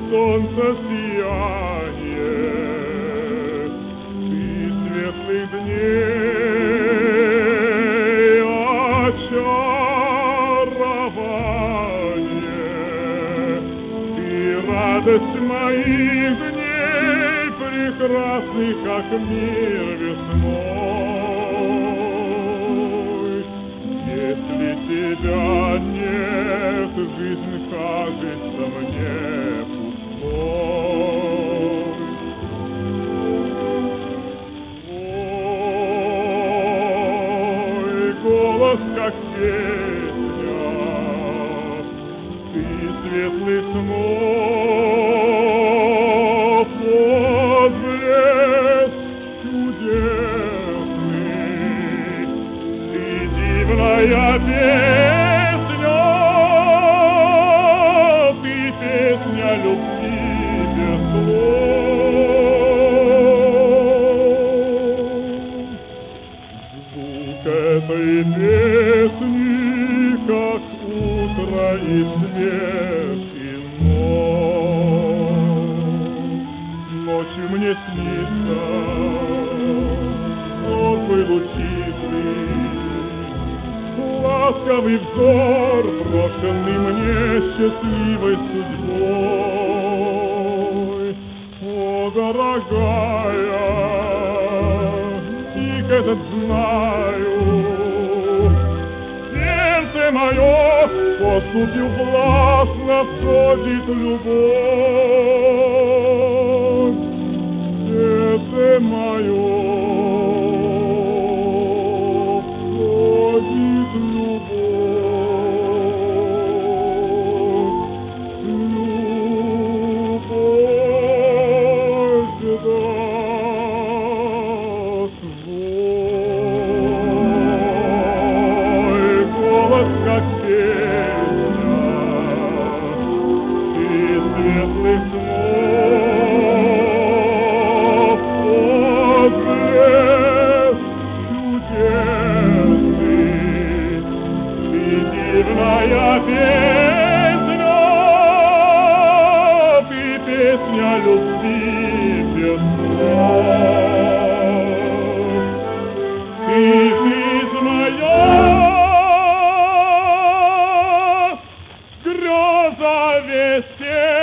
солнца сияние, ты светлых дней очарование, ты радость моих дней, прекрасный, как мир весной. Если тебя нет, жизнь кажется мне пустой. Ой, голос как песня, ты светлый снов, возблеск чудесный, ты дивная песня, ты песня любви без слов. Звук этой песни, как утро и свет иной. Ночью мне снится теплый лучистый, ласковый взор, брошенный мне счастливой судьбой. О, дорогая, стих этот знаю, сердце мое поступью властно входит любовь. Сердце мое входит любовь, любовь даст свой голос, как песня, ты светлых снов, возблеск чудесный, ты дивная песня, ты песня любви без слов. Ты жизнь моя, греза весенняя.